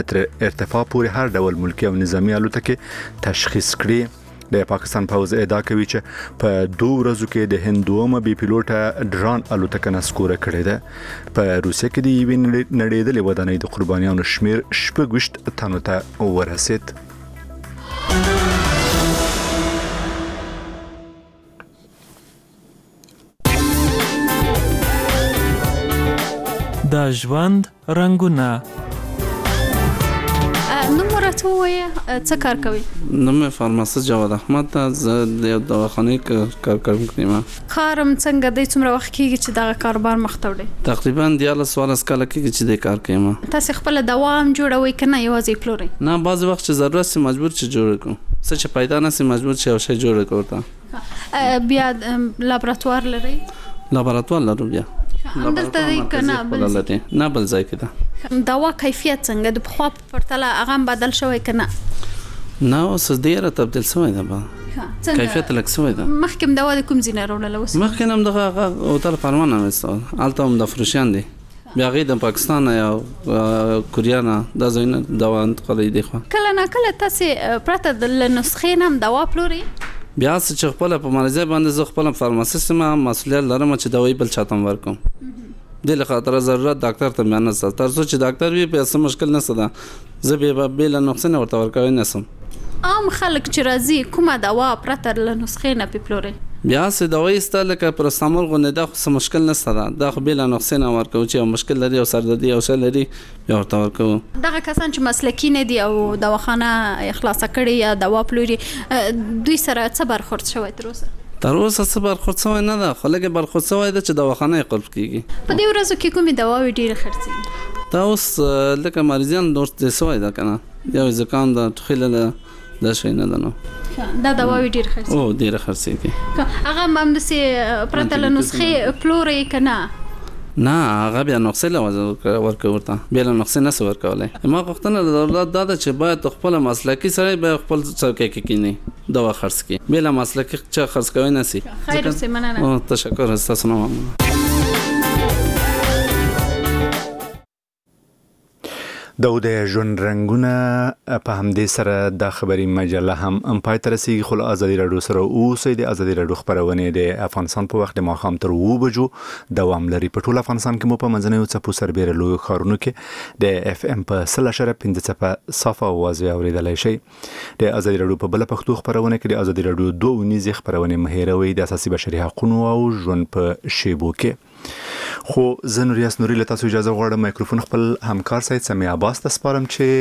تر ارتفاع پورې هر ډول ملکی او نظامی الوتکې تشخیص کړي. د پاکستان پوځ ادعا کوي چې په 2 ورځو کې د هند دومره بي پیلوټه ډرون الوتکه نسکوره کړې ده. په روسیه کې د یوې نړیدلې ودانۍ د قربانیانو شمیر 26 تنو ته ورسید. د ژوند رنګونه. نو مرته وایي څه کار کوي؟ نو مې فارماسیست جواد احمد ته زه د دواخانې کار کوم. کارم څنګه د څومره وخت کېږي چې دا کاروبار مخ ته وړي؟ تقریبا 14 کال کېږي چې د کار کوم. تاسو خپل دوام جوړوي کنه یوازې پلوري؟ نه بعض وخت چې ضرورت سي مجبور چې جوړ کوم، څه چې پیدا نه سي مجبور چې یو شی جوړ کوم. بیا لابراتوار لري؟ لابراتوار لرو بیا. همدلته دی کنه نه بل ځای کې ده. دوا کیفیت څنګه د پخوا په پرتله هغه بدل شوی کنه؟ نه اوس ډیره تبدیل شوی ده. کیفیت لږ شوی ده. مخکې دوا د کوم ځای نه راوړل اوس؟ مخکې هم دغه هوټل فرمان هم استاد الته هم د فروشیان دي، بیا غي د پاکستان یا کوریا نه د ځینې دوا انتقالي دي. خو کله نه کله تاسو پرته د نسخې نام دوا پلوري؟ بیا چې خپل په مریضه باندې زه خپل فارماسیست ما مسؤلیت لرم چې دوايي بل چاته ورکوم. د لخاطر ضرورت ډاکټر ته بیان نه تر څو چې ډاکټر وي په څه مشکل نه سده زه به بل نقصان ورته ورکوي نه سم. عام خلک چې راځي کومه دوا پرته له نسخې نه پلوري؟ بیا سه دوايي ستل کې پرستامول غو نه د مشکل نه سده د بل نقصان ورکوي چې مشکل لري او سردردي او شل لري بیا ورته ورکوي. دغه کسان چې مسلکی نه دي او دواخانه اخلاص کړي یا دوا پلوري دوی سره څه برخورد شوی تر اوسه؟ تر اوسه څه برخورد شوی نه ده، خو لکه برخورد شوی ده چې دواخانه قلب کیږي. په دې ورځو کې کومې دواوې ډېرې خرڅېږي؟ دا اوس لکه مریضان دوست دي شوی ده کنه یو ځکان د ټخیله دا شي نه ده. نو دا دواوې ډېرې خرڅېږي؟ او ډېرې خرڅېږي. هغه هم داسې پرته له نسخې پلوري که نه؟ نه هغه بیا نقصې له ورکوي ورته بیا له نقصې نه شي ورکولی. ما غوښتنه د دولت دا ده چې باید خپل مسلکي سړی به خپل څوکۍ کې کینی دوا خرڅ کړي، بیا له مسلکي چا خرڅ کوی نه شي. خیر اوسې، مننه. تشکر ستاسو نه مننه. د ژوند رنګونه په همدې سره د خبري مجله هم پای ته رسیږي. خو ازادي راډیو سره اوسئ. د ازادي راډیو خبرونه د افغانستان په وخت د ماښام تر 2 بجو دوام لري. په ټول افغانستان کې مو په منځنیو څپو سربېره لوی ښارونو کې د اف ام په 0.5 څپه صافه आवाज اوریدلای شئ. د ازادي راډیو په بل پښتو خبرونه کې د ازادي راډیو 2 نيزي خبرونه مهیروي د اساسي بشري حقوقو او ژوند په شیبو کې. خو زه نوریاس نوري له تاسو اجازه غواړم. مایکروفون خپل همکار سید سمیع عباس ته سپارم چې